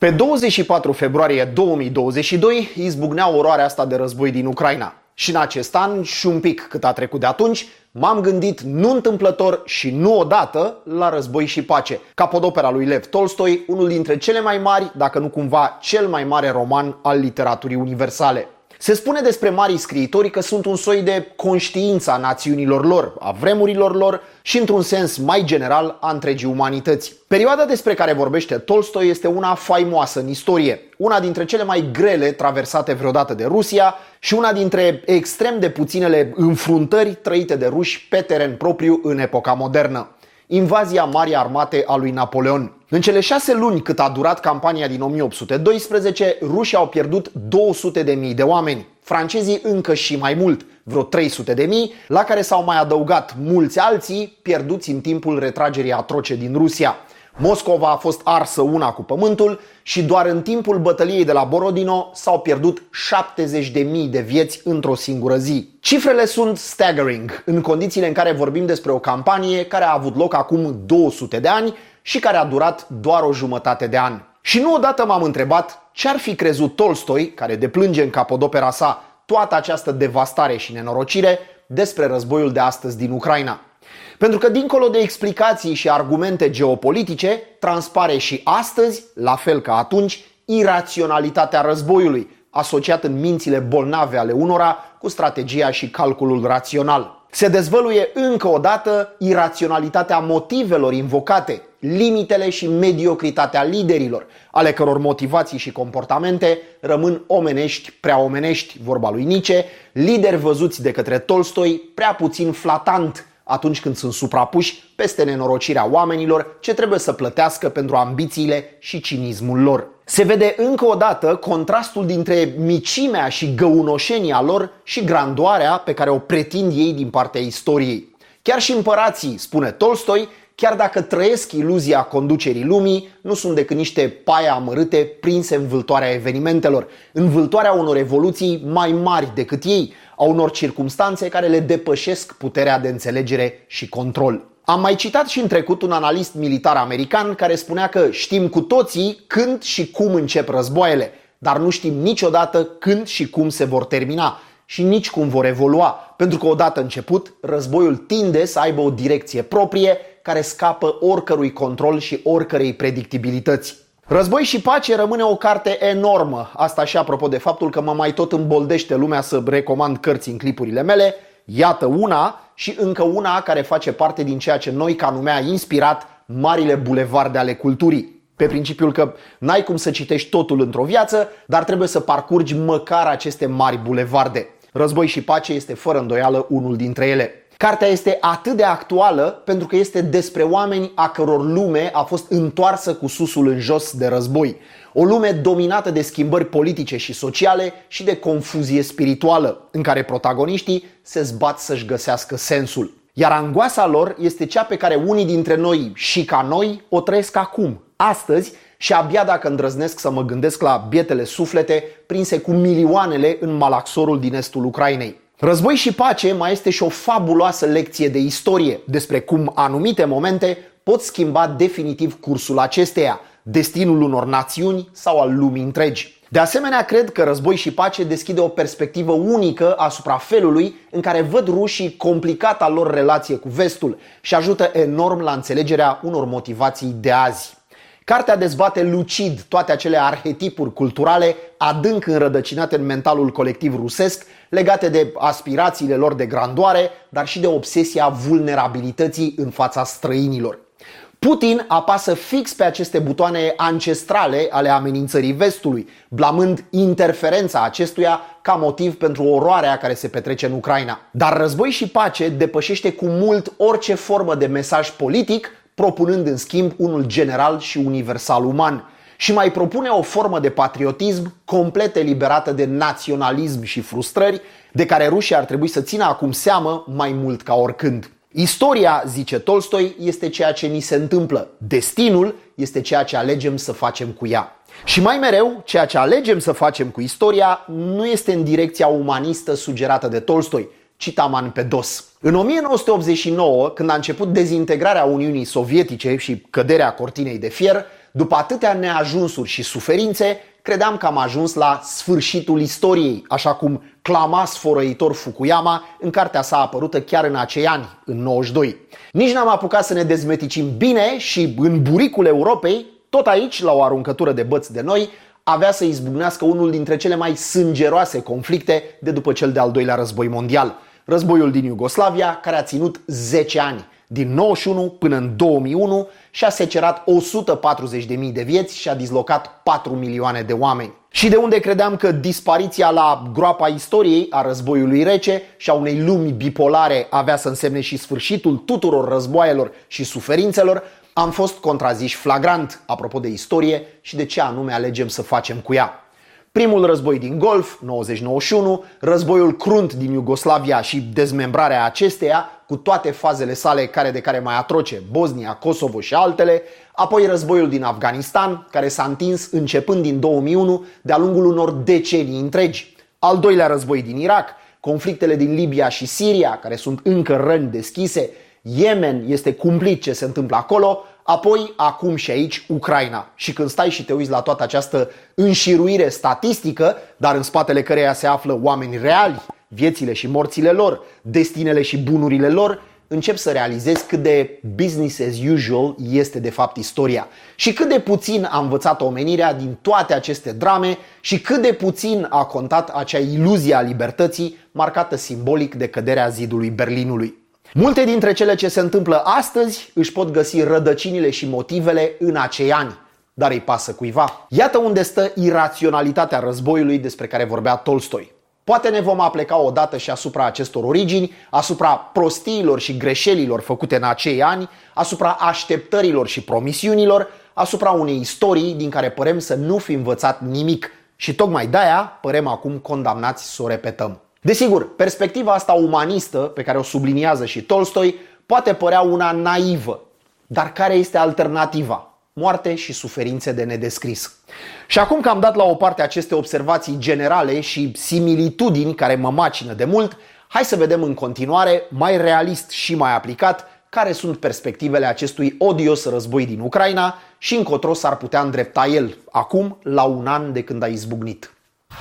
Pe 24 februarie 2022 izbucnea oroarea asta de război din Ucraina. Și în acest an, și un pic cât a trecut de atunci, m-am gândit nu întâmplător și nu odată la Război și pace, capodopera lui Lev Tolstoi, unul dintre cele mai mari, dacă nu cumva cel mai mare roman al literaturii universale. Se spune despre marii scriitori că sunt un soi de conștiință a națiunilor lor, a vremurilor lor și, într-un sens mai general, a întregii umanități. Perioada despre care vorbește Tolstoi este una faimoasă în istorie, una dintre cele mai grele traversate vreodată de Rusia și una dintre extrem de puținele înfruntări trăite de ruși pe teren propriu în epoca modernă. Invazia Marii Armate a lui Napoleon. În cele 6 luni cât a durat campania din 1812, rușii au pierdut 200.000 de oameni, francezii încă și mai mult, vreo 300.000, la care s-au mai adăugat mulți alții pierduți în timpul retragerii atroce din Rusia. Moscova a fost arsă una cu pământul și doar în timpul bătăliei de la Borodino s-au pierdut 70.000 de vieți într-o singură zi. Cifrele sunt staggering în condițiile în care vorbim despre o campanie care a avut loc acum 200 de ani și care a durat doar o jumătate de an. Și nu odată m-am întrebat ce ar fi crezut Tolstoi, care deplânge în capodopera sa toată această devastare și nenorocire, despre războiul de astăzi din Ucraina. Pentru că dincolo de explicații și argumente geopolitice, transpare și astăzi, la fel ca atunci, iraționalitatea războiului, asociat în mințile bolnave ale unora cu strategia și calculul rațional. Se dezvăluie încă o dată iraționalitatea motivelor invocate, limitele și mediocritatea liderilor, ale căror motivații și comportamente rămân omenești, prea omenești, vorba lui Nietzsche, lideri văzuți de către Tolstoi prea puțin flatant atunci când sunt suprapuși peste nenorocirea oamenilor ce trebuie să plătească pentru ambițiile și cinismul lor. Se vede încă o dată contrastul dintre micimea și găunoșenia lor și grandoarea pe care o pretind ei din partea istoriei. Chiar și împărații, spune Tolstoi, chiar dacă trăiesc iluzia conducerii lumii, nu sunt decât niște paie amărâte prinse în vâltoarea evenimentelor, în vâltoarea unor evoluții mai mari decât ei, a unor circumstanțe care le depășesc puterea de înțelegere și control. Am mai citat și în trecut un analist militar american care spunea că știm cu toții când și cum încep războaiele, dar nu știm niciodată când și cum se vor termina și nici cum vor evolua, pentru că odată început, războiul tinde să aibă o direcție proprie care scapă oricărui control și oricărei predictibilități. Război și pace rămâne o carte enormă, asta și apropo de faptul că mă mai tot îmboldește lumea să recomand cărți în clipurile mele. Iată una și încă una care face parte din ceea ce noi ca nume a inspirat marile bulevarde ale culturii. Pe principiul că n-ai cum să citești totul într-o viață, dar trebuie să parcurgi măcar aceste mari bulevarde. Război și pace este fără îndoială unul dintre ele. Cartea este atât de actuală pentru că este despre oameni a căror lume a fost întoarsă cu susul în jos de război. O lume dominată de schimbări politice și sociale și de confuzie spirituală, în care protagoniștii se zbat să-și găsească sensul. Iar angoasa lor este cea pe care unii dintre noi și ca noi o trăiesc acum, astăzi, și abia dacă îndrăznesc să mă gândesc la bietele suflete prinse cu milioanele în malaxorul din estul Ucrainei. Război și pace mai este și o fabuloasă lecție de istorie despre cum anumite momente pot schimba definitiv cursul acesteia, destinul unor națiuni sau al lumii întregi. De asemenea, cred că Război și pace deschide o perspectivă unică asupra felului în care văd rușii complicata lor relație cu vestul și ajută enorm la înțelegerea unor motivații de azi. Cartea dezbate lucid toate acele arhetipuri culturale adânc înrădăcinate în mentalul colectiv rusesc, legate de aspirațiile lor de grandoare, dar și de obsesia vulnerabilității în fața străinilor. Putin apasă fix pe aceste butoane ancestrale ale amenințării vestului, blamând interferența acestuia ca motiv pentru oroarea care se petrece în Ucraina. Dar Război și pace depășește cu mult orice formă de mesaj politic, propunând în schimb unul general și universal uman. Și mai propune o formă de patriotism complet eliberată de naționalism și frustrări, de care rușii ar trebui să țină acum seamă mai mult ca oricând. Istoria, zice Tolstoi, este ceea ce ni se întâmplă. Destinul este ceea ce alegem să facem cu ea. Și mai mereu, ceea ce alegem să facem cu istoria nu este în direcția umanistă sugerată de Tolstoi, ci taman pe dos. În 1989, când a început dezintegrarea Uniunii Sovietice și căderea cortinei de fier, După atâtea neajunsuri și suferințe, credeam că am ajuns la sfârșitul istoriei, așa cum clama sfărăitor Fukuyama în cartea sa apărută chiar în acei ani, în 92. Nici n-am apucat să ne dezmeticim bine și în buricul Europei, tot aici, la o aruncătură de băți de noi, avea să izbucnească unul dintre cele mai sângeroase conflicte de după cel de-al doilea război mondial. Războiul din Iugoslavia, care a ținut 10 ani, din 91 până în 2001, și a secerat 140.000 de vieți și a dislocat 4 milioane de oameni. Și de unde credeam că dispariția la groapa istoriei a războiului rece și a unei lumi bipolare avea să însemne și sfârșitul tuturor războaielor și suferințelor, am fost contraziși flagrant apropo de istorie și de ce anume alegem să facem cu ea. Primul război din Golf, 90-91, războiul crunt din Iugoslavia și dezmembrarea acesteia, cu toate fazele sale care de care mai atroce, Bosnia, Kosovo și altele, apoi războiul din Afganistan, care s-a întins începând din 2001 de-a lungul unor decenii întregi, al doilea război din Irak, conflictele din Libia și Siria, care sunt încă răni deschise, Yemen, este cumplit ce se întâmplă acolo, apoi, acum și aici, Ucraina. Și când stai și te uiți la toată această înșiruire statistică, dar în spatele căreia se află oameni reali, viețile și morțile lor, destinele și bunurile lor, încep să realizezi cât de business as usual este de fapt istoria. Și cât de puțin a învățat omenirea din toate aceste drame și cât de puțin a contat acea iluzie a libertății marcată simbolic de căderea zidului Berlinului. Multe dintre cele ce se întâmplă astăzi își pot găsi rădăcinile și motivele în acei ani, dar îi pasă cuiva. Iată unde stă iraționalitatea războiului despre care vorbea Tolstoi. Poate ne vom apleca odată și asupra acestor origini, asupra prostiilor și greșelilor făcute în acei ani, asupra așteptărilor și promisiunilor, asupra unei istorii din care părem să nu fi învățat nimic și tocmai de-aia părem acum condamnați să o repetăm. Desigur, perspectiva asta umanistă, pe care o subliniază și Tolstoi, poate părea una naivă. Dar care este alternativa? Moarte și suferințe de nedescris. Și acum că am dat la o parte aceste observații generale și similitudini care mă macină de mult, hai să vedem în continuare, mai realist și mai aplicat, care sunt perspectivele acestui odios război din Ucraina și încotro s-ar putea îndrepta el, acum, la un an de când a izbucnit.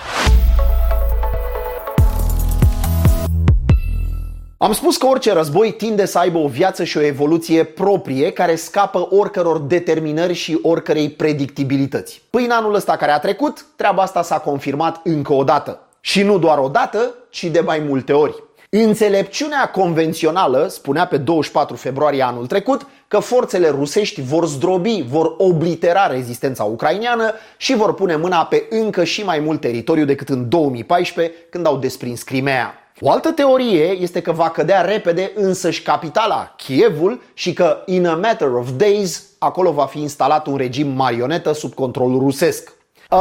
Am spus că orice război tinde să aibă o viață și o evoluție proprie care scapă oricăror determinări și oricărei predictibilități. Păi în anul ăsta care a trecut, treaba asta s-a confirmat încă o dată. Și nu doar o dată, ci de mai multe ori. Înțelepciunea convențională spunea pe 24 februarie anul trecut că forțele rusești vor zdrobi, vor oblitera rezistența ucraineană și vor pune mâna pe încă și mai mult teritoriu decât în 2014, când au desprins Crimea. O altă teorie este că va cădea repede însăși capitala, Kievul, și că in a matter of days acolo va fi instalat un regim marionetă sub control rusesc.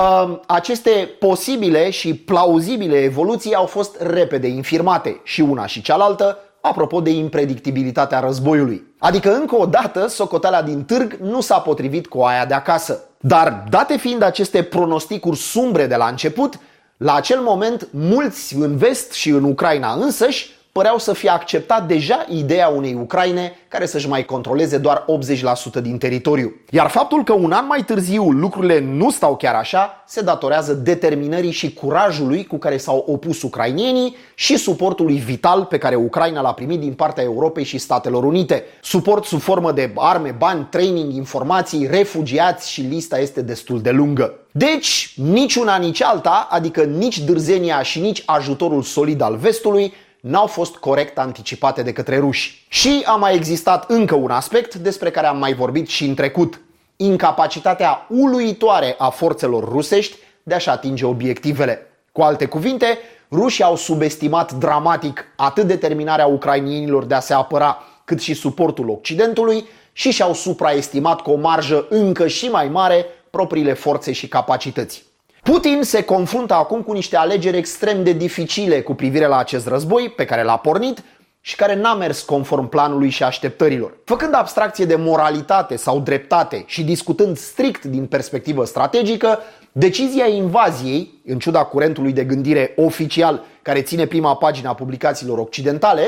Aceste posibile și plauzibile evoluții au fost repede infirmate, și una și cealaltă, apropo de impredictibilitatea războiului. Adică încă o dată socoteala din târg nu s-a potrivit cu aia de acasă. Dar date fiind aceste pronosticuri sumbre de la început, la acel moment, mulți în vest și în Ucraina însăși păreau să fie acceptat deja ideea unei Ucraine care să-și mai controleze doar 80% din teritoriu. Iar faptul că un an mai târziu lucrurile nu stau chiar așa se datorează determinării și curajului cu care s-au opus ucrainienii și suportului vital pe care Ucraina l-a primit din partea Europei și Statelor Unite. Suport sub formă de arme, bani, training, informații, refugiați și lista este destul de lungă. Deci, nici una, nici alta, adică nici dârzenia și nici ajutorul solid al vestului, n-au fost corect anticipate de către ruși. Și a mai existat încă un aspect despre care am mai vorbit și în trecut: incapacitatea uluitoare a forțelor rusești de a-și atinge obiectivele. Cu alte cuvinte, rușii au subestimat dramatic atât determinarea ucrainienilor de a se apăra, cât și suportul Occidentului și și-au supraestimat cu o marjă încă și mai mare propriile forțe și capacități. Putin se confruntă acum cu niște alegeri extrem de dificile cu privire la acest război pe care l-a pornit și care n-a mers conform planului și așteptărilor. Făcând abstracție de moralitate sau dreptate și discutând strict din perspectivă strategică, decizia invaziei, în ciuda curentului de gândire oficial care ține prima pagină a publicațiilor occidentale,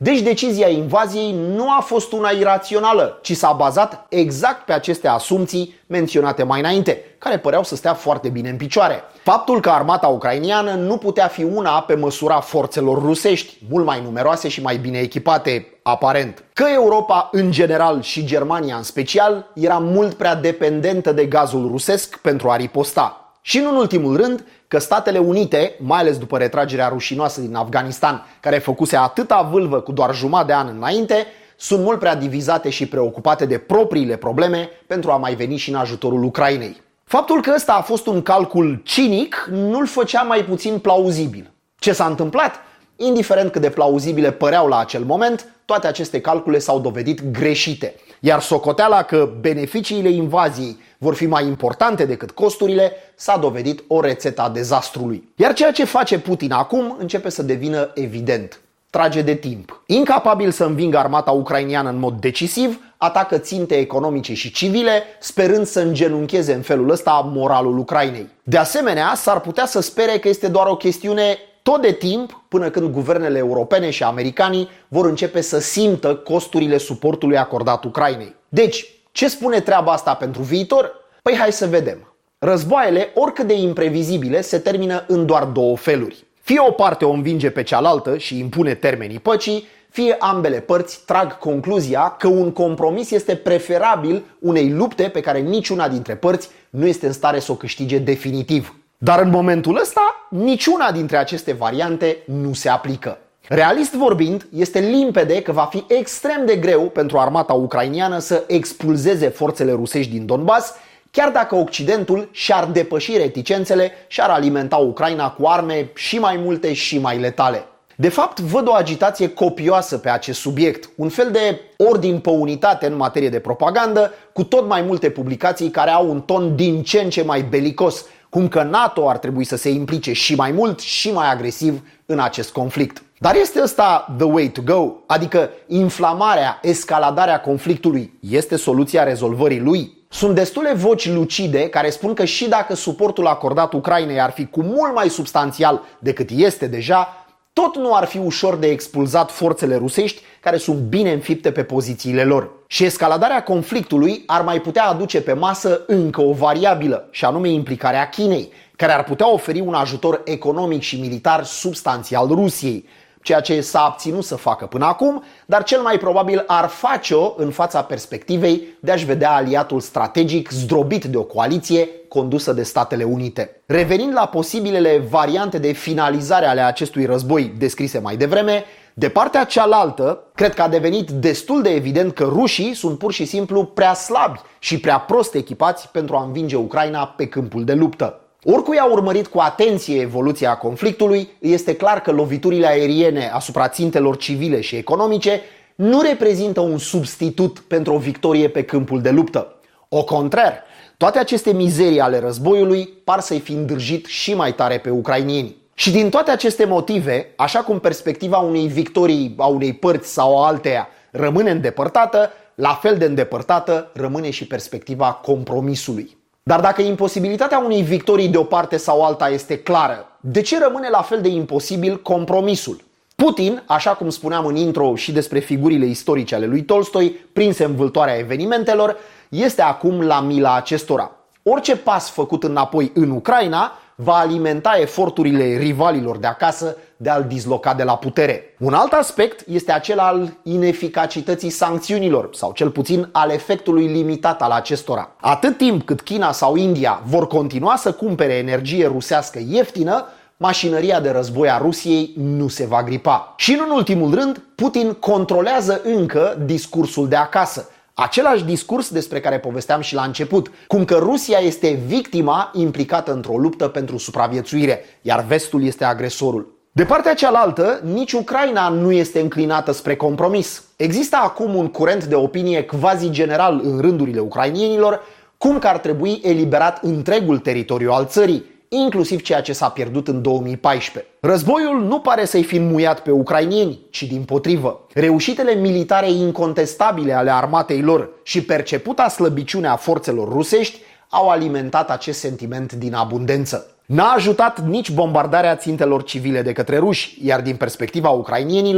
Deci decizia invaziei nu a fost una irațională, ci s-a bazat exact pe aceste asumții menționate mai înainte, care păreau să stea foarte bine în picioare. Faptul că armata ucrainiană nu putea fi una pe măsura forțelor rusești, mult mai numeroase și mai bine echipate, aparent. Că Europa în general și Germania în special era mult prea dependentă de gazul rusesc pentru a riposta. Și în ultimul rând, că Statele Unite, mai ales după retragerea rușinoasă din Afganistan, care făcuse atâta vâlvă cu doar jumătate de an înainte, sunt mult prea divizate și preocupate de propriile probleme pentru a mai veni și în ajutorul Ucrainei. Faptul că ăsta a fost un calcul cinic nu-l făcea mai puțin plauzibil. Ce s-a întâmplat? Indiferent cât de plauzibile păreau la acel moment, toate aceste calcule s-au dovedit greșite. Iar socoteala că beneficiile invaziei vor fi mai importante decât costurile s-a dovedit o rețetă a dezastrului. Iar ceea ce face Putin acum începe să devină evident. Trage de timp. Incapabil să învingă armata ucrainiană în mod decisiv, atacă ținte economice și civile, sperând să îngenuncheze în felul ăsta moralul Ucrainei. De asemenea, s-ar putea să spere că este doar o chestiune tot de timp până când guvernele europene și americanii vor începe să simtă costurile suportului acordat Ucrainei. Deci, ce spune treaba asta pentru viitor? Păi hai să vedem. Războaiele, oricât de imprevizibile, se termină în doar două feluri. Fie o parte o învinge pe cealaltă și impune termenii păcii, fie ambele părți trag concluzia că un compromis este preferabil unei lupte pe care niciuna dintre părți nu este în stare să o câștige definitiv. Dar în momentul ăsta, niciuna dintre aceste variante nu se aplică. Realist vorbind, este limpede că va fi extrem de greu pentru armata ucrainiană să expulzeze forțele rusești din Donbass, chiar dacă Occidentul și-ar depăși reticențele și ar alimenta Ucraina cu arme și mai multe și mai letale. De fapt, văd o agitație copioasă pe acest subiect, un fel de ordin pe unitate în materie de propagandă, cu tot mai multe publicații care au un ton din ce în ce mai belicos, cum că NATO ar trebui să se implice și mai mult și mai agresiv în acest conflict. Dar este ăsta the way to go? Adică inflamarea, escaladarea conflictului este soluția rezolvării lui? Sunt destule voci lucide care spun că și dacă suportul acordat Ucrainei ar fi cu mult mai substanțial decât este deja, tot nu ar fi ușor de expulzat forțele rusești care sunt bine înfipte pe pozițiile lor. Și escaladarea conflictului ar mai putea aduce pe masă încă o variabilă, și anume implicarea Chinei, care ar putea oferi un ajutor economic și militar substanțial Rusiei, ceea ce s-a abținut să facă până acum, dar cel mai probabil ar face-o în fața perspectivei de a-și vedea aliatul strategic zdrobit de o coaliție condusă de Statele Unite. Revenind la posibilele variante de finalizare ale acestui război descrise mai devreme, de partea cealaltă, cred că a devenit destul de evident că rușii sunt pur și simplu prea slabi și prea prost echipați pentru a învinge Ucraina pe câmpul de luptă. Oricui a urmărit cu atenție evoluția conflictului, este clar că loviturile aeriene asupra țintelor civile și economice nu reprezintă un substitut pentru o victorie pe câmpul de luptă. Au contrar, toate aceste mizerii ale războiului par să-i fi îndrăjit și mai tare pe ucrainieni. Și din toate aceste motive, așa cum perspectiva unei victorii a unei părți sau a alteia rămâne îndepărtată, la fel de îndepărtată rămâne și perspectiva compromisului. Dar dacă imposibilitatea unei victorii de o parte sau alta este clară, de ce rămâne la fel de imposibil compromisul? Putin, așa cum spuneam în intro și despre figurile istorice ale lui Tolstoi, prinse în vâltoarea evenimentelor, este acum la mila acestora. Orice pas făcut înapoi în Ucraina va alimenta eforturile rivalilor de acasă de a-l disloca de la putere. Un alt aspect este acela al ineficacității sancțiunilor, sau cel puțin al efectului limitat al acestora. Atât timp cât China sau India vor continua să cumpere energie rusească ieftină, mașinăria de război a Rusiei nu se va gripa. Și în ultimul rând, Putin controlează încă discursul de acasă. Același discurs despre care povesteam și la început, cum că Rusia este victima implicată într-o luptă pentru supraviețuire, iar vestul este agresorul. De partea cealaltă, nici Ucraina nu este înclinată spre compromis. Există acum un curent de opinie quasi general în rândurile ucrainienilor, cum că ar trebui eliberat întregul teritoriu al țării, inclusiv ceea ce s-a pierdut în 2014. Războiul nu pare să-i fi înmuiat pe ucrainieni, ci dimpotrivă. Reușitele militare incontestabile ale armatei lor și perceputa slăbiciune a forțelor rusești au alimentat acest sentiment din abundență. N-a ajutat nici bombardarea țintelor civile de către ruși, iar din perspectiva ucrainienilor,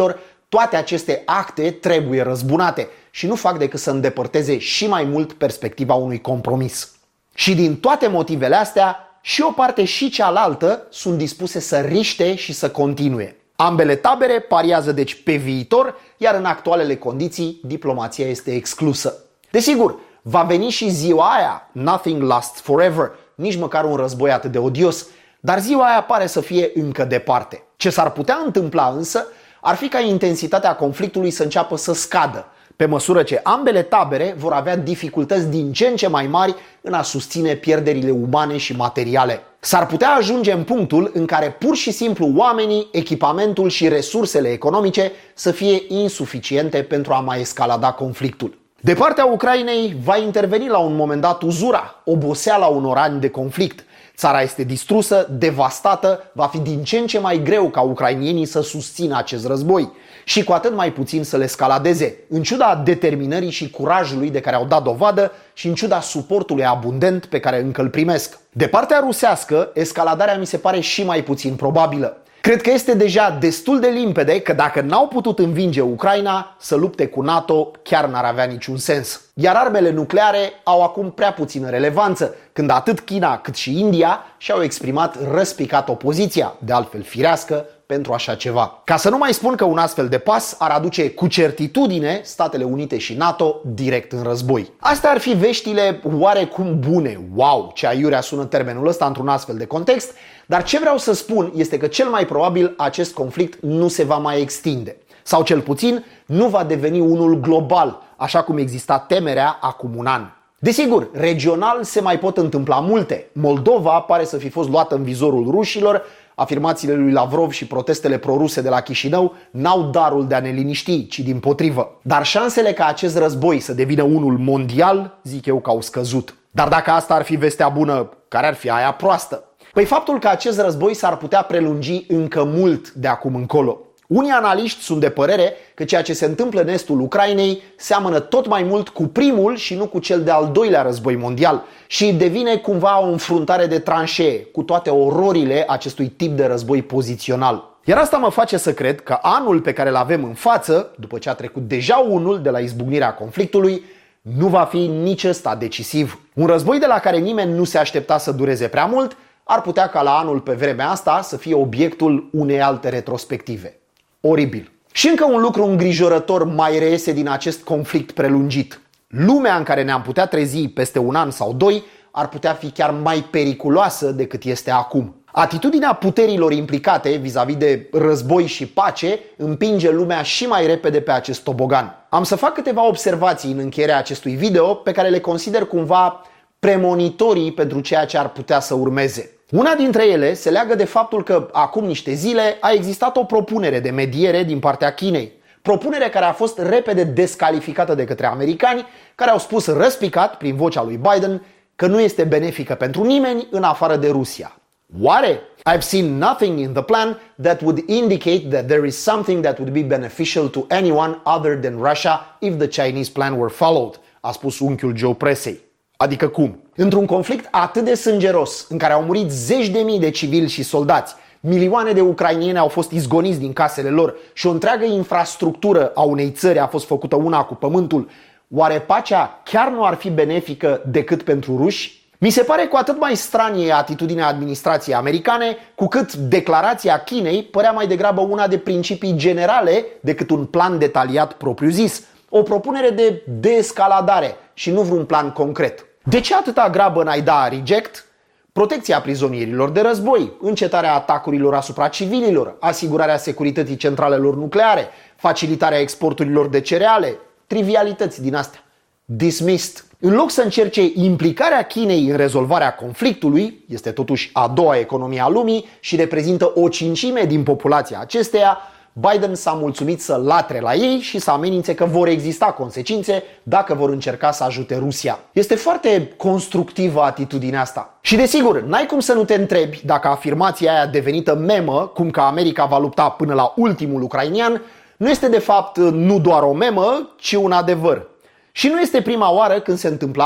toate aceste acte trebuie răzbunate și nu fac decât să îndepărteze și mai mult perspectiva unui compromis. Și din toate motivele astea, și o parte și cealaltă sunt dispuse să riște și să continue. Ambele tabere pariază deci pe viitor, iar în actualele condiții diplomația este exclusă. Desigur, va veni și ziua aia, nothing lasts forever, nici măcar un război atât de odios, dar ziua aia pare să fie încă departe. Ce s-ar putea întâmpla însă ar fi ca intensitatea conflictului să înceapă să scadă, pe măsură ce ambele tabere vor avea dificultăți din ce în ce mai mari în a susține pierderile umane și materiale. S-ar putea ajunge în punctul în care pur și simplu oamenii, echipamentul și resursele economice să fie insuficiente pentru a mai escalada conflictul. De partea Ucrainei va interveni la un moment dat uzura, oboseala unor ani de conflict. Țara este distrusă, devastată, va fi din ce în ce mai greu ca ucrainienii să susțină acest război și cu atât mai puțin să le escaladeze, în ciuda determinării și curajului de care au dat dovadă și în ciuda suportului abundent pe care încă îl primesc. De partea rusească, escaladarea mi se pare și mai puțin probabilă. Cred că este deja destul de limpede că dacă n-au putut învinge Ucraina, să lupte cu NATO chiar n-ar avea niciun sens. Iar armele nucleare au acum prea puțină relevanță, când atât China cât și India și-au exprimat răspicat opoziția, de altfel firească, pentru așa ceva. Ca să nu mai spun că un astfel de pas ar aduce cu certitudine Statele Unite și NATO direct în război. Astea ar fi veștile oarecum bune. Wow, ce aiurea sună termenul ăsta într-un astfel de context, dar ce vreau să spun este că cel mai probabil acest conflict nu se va mai extinde. Sau cel puțin nu va deveni unul global, așa cum exista temerea acum un an. Desigur, regional se mai pot întâmpla multe. Moldova pare să fi fost luată în vizorul rușilor, afirmațiile lui Lavrov și protestele proruse de la Chișinău n-au darul de a ne liniști, ci dimpotrivă. Dar șansele ca acest război să devină unul mondial, zic eu că au scăzut. Dar dacă asta ar fi vestea bună, care ar fi aia proastă? Păi faptul că acest război s-ar putea prelungi încă mult de acum încolo. Unii analiști sunt de părere că ceea ce se întâmplă în estul Ucrainei seamănă tot mai mult cu primul și nu cu cel de-al doilea război mondial și devine cumva o înfruntare de tranșee cu toate ororile acestui tip de război pozițional. Iar asta mă face să cred că anul pe care îl avem în față, după ce a trecut deja unul de la izbucnirea conflictului, nu va fi nici ăsta decisiv. Un război de la care nimeni nu se aștepta să dureze prea mult ar putea ca la anul pe vremea asta să fie obiectul unei alte retrospective. Oribil. Și încă un lucru îngrijorător mai reiese din acest conflict prelungit. Lumea în care ne-am putea trezi peste un an sau doi ar putea fi chiar mai periculoasă decât este acum. Atitudinea puterilor implicate vis-a-vis de război și pace împinge lumea și mai repede pe acest tobogan. Am să fac câteva observații în încheierea acestui video pe care le consider cumva premonitorii pentru ceea ce ar putea să urmeze. Una dintre ele se leagă de faptul că acum niște zile a existat o propunere de mediere din partea Chinei. Propunere care a fost repede descalificată de către americani, care au spus răspicat prin vocea lui Biden că nu este benefică pentru nimeni în afară de Rusia. Oare? I've seen nothing in the plan that would indicate that there is something that would be beneficial to anyone other than Russia if the Chinese plan were followed, a spus unchiul Joe presei. Adică cum? Într-un conflict atât de sângeros, în care au murit zeci de mii de civili și soldați, milioane de ucrainieni au fost izgoniți din casele lor și o întreagă infrastructură a unei țări a fost făcută una cu pământul, oare pacea chiar nu ar fi benefică decât pentru ruși? Mi se pare cu atât mai stranie atitudinea administrației americane, cu cât declarația Chinei părea mai degrabă una de principii generale decât un plan detaliat propriu-zis. O propunere de deescaladare și nu vreun plan concret. De ce atâta grabă n-ai da reject? Protecția prizonierilor de război, încetarea atacurilor asupra civililor, asigurarea securității centralelor nucleare, facilitarea exporturilor de cereale, trivialități din astea. Dismissed. În loc să încerce implicarea Chinei în rezolvarea conflictului, este totuși a doua economie a lumii și reprezintă o cincime din populația acesteia, Biden s-a mulțumit să latre la ei și să amenințe că vor exista consecințe dacă vor încerca să ajute Rusia. Este foarte constructivă atitudinea asta. Și desigur, n-ai cum să nu te întrebi dacă afirmația aia devenită memă, cum că America va lupta până la ultimul ucrainian, nu este de fapt nu doar o memă, ci un adevăr. Și nu este prima oară când se întâmplă asta.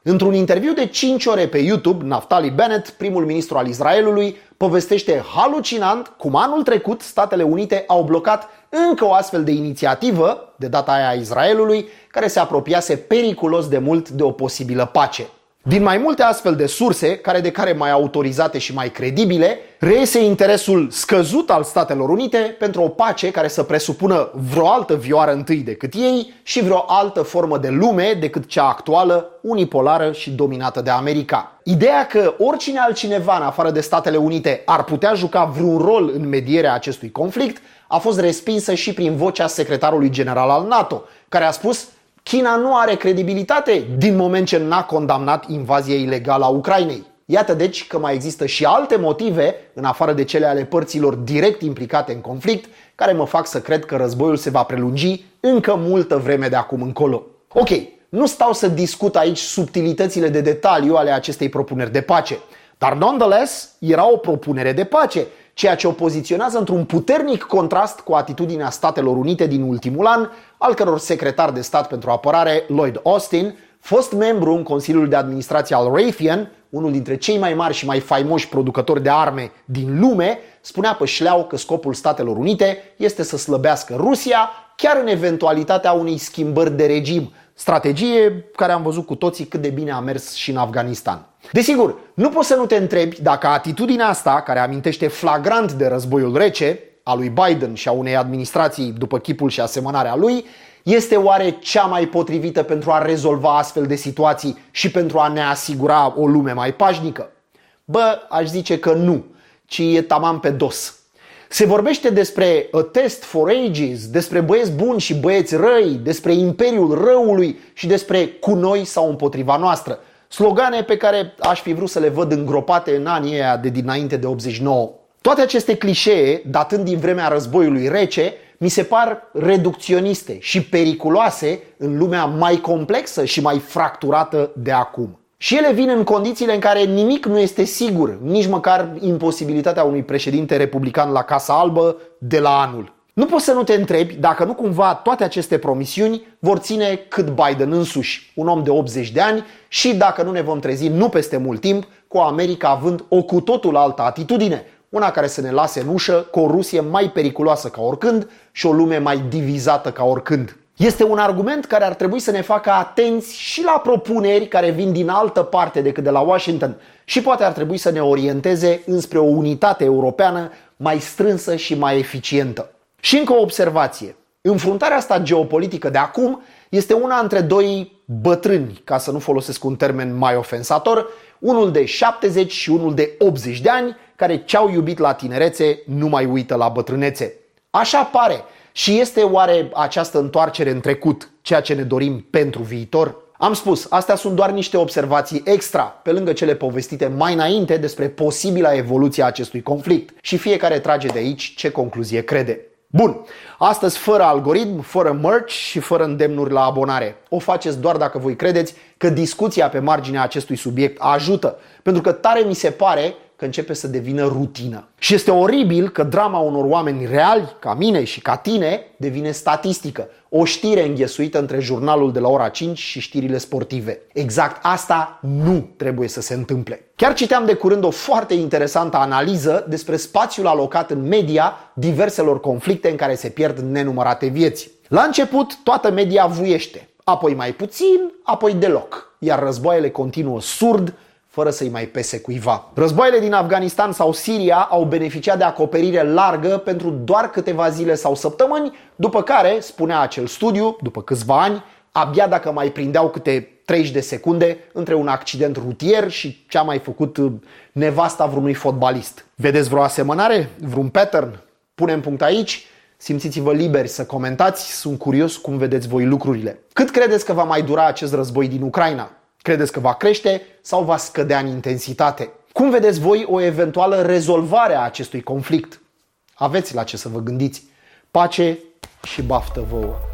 Într-un interviu de 5 ore pe YouTube, Naftali Bennett, primul ministru al Israelului, povestește halucinant cum anul trecut Statele Unite au blocat încă o astfel de inițiativă, de data aia a Israelului, care se apropiase periculos de mult de o posibilă pace. Din mai multe astfel de surse, care de care mai autorizate și mai credibile, reiese interesul scăzut al Statelor Unite pentru o pace care să presupună vreo altă vioară întâi decât ei și vreo altă formă de lume decât cea actuală, unipolară și dominată de America. Ideea că oricine altcineva în afară de Statele Unite ar putea juca vreun rol în medierea acestui conflict a fost respinsă și prin vocea secretarului general al NATO, care a spus: China nu are credibilitate din moment ce n-a condamnat invazia ilegală a Ucrainei. Iată deci că mai există și alte motive, în afară de cele ale părților direct implicate în conflict, care mă fac să cred că războiul se va prelungi încă multă vreme de acum încolo. Ok, nu stau să discut aici subtilitățile de detaliu ale acestei propuneri de pace, dar nonetheless era o propunere de pace, ceea ce o poziționează într-un puternic contrast cu atitudinea Statelor Unite din ultimul an, al căror secretar de stat pentru apărare, Lloyd Austin, fost membru în Consiliul de Administrație al Raytheon, unul dintre cei mai mari și mai faimoși producători de arme din lume, spunea pe șleau că scopul Statelor Unite este să slăbească Rusia, chiar în eventualitatea unei schimbări de regim, strategie care am văzut cu toții cât de bine a mers și în Afganistan. Desigur, nu poți să nu te întrebi dacă atitudinea asta, care amintește flagrant de războiul rece, a lui Biden și a unei administrații după chipul și asemănarea lui, este oare cea mai potrivită pentru a rezolva astfel de situații și pentru a ne asigura o lume mai pașnică? Bă, aș zice că nu, ci e taman pe dos. Se vorbește despre a test for ages, despre băieți buni și băieți răi, despre imperiul răului și despre cu noi sau împotriva noastră. Slogane pe care aș fi vrut să le văd îngropate în anii ăia de dinainte de 89. Toate aceste clișee, datând din vremea războiului rece, mi se par reducționiste și periculoase în lumea mai complexă și mai fracturată de acum. Și ele vin în condițiile în care nimic nu este sigur, nici măcar imposibilitatea unui președinte republican la Casa Albă de la anul. Nu poți să nu te întrebi dacă nu cumva toate aceste promisiuni vor ține cât Biden însuși, un om de 80 de ani, și dacă nu ne vom trezi nu peste mult timp cu America având o cu totul altă atitudine, una care să ne lase în ușă cu o Rusie mai periculoasă ca oricând și o lume mai divizată ca oricând. Este un argument care ar trebui să ne facă atenți și la propuneri care vin din altă parte decât de la Washington și poate ar trebui să ne orienteze înspre o unitate europeană mai strânsă și mai eficientă. Și încă o observație. Înfruntarea asta geopolitică de acum este una între doi bătrâni, ca să nu folosesc un termen mai ofensator, unul de 70 și unul de 80 de ani, care ce-au iubit la tinerețe nu mai uită la bătrânețe. Așa pare. Și este oare această întoarcere în trecut ceea ce ne dorim pentru viitor? Am spus, astea sunt doar niște observații extra, pe lângă cele povestite mai înainte despre posibila evoluție a acestui conflict. Și fiecare trage de aici ce concluzie crede. Bun, astăzi fără algoritm, fără merch și fără îndemnuri la abonare. O faceți doar dacă voi credeți că discuția pe marginea acestui subiect ajută, pentru că tare mi se pare că începe să devină rutină. Și este oribil că drama unor oameni reali, ca mine și ca tine, devine statistică. O știre înghesuită între jurnalul de la ora 5 și știrile sportive. Exact asta nu trebuie să se întâmple. Chiar citeam de curând o foarte interesantă analiză despre spațiul alocat în media diverselor conflicte în care se pierd nenumărate vieți. La început, toată media vuiește, apoi mai puțin, apoi deloc, iar războaiele continuă surd, fără să-i mai pese cuiva. Războaiele din Afganistan sau Siria au beneficiat de acoperire largă pentru doar câteva zile sau săptămâni, după care, spunea acel studiu, după câțiva ani, abia dacă mai prindeau câte 30 de secunde între un accident rutier și ce a mai făcut nevasta vreunui fotbalist. Vedeți vreo asemănare? Vreun pattern? Punem punct aici. Simțiți-vă liberi să comentați, sunt curios cum vedeți voi lucrurile. Cât credeți că va mai dura acest război din Ucraina? Credeți că va crește sau va scădea în intensitate? Cum vedeți voi o eventuală rezolvare a acestui conflict? Aveți la ce să vă gândiți. Pace și baftă vouă!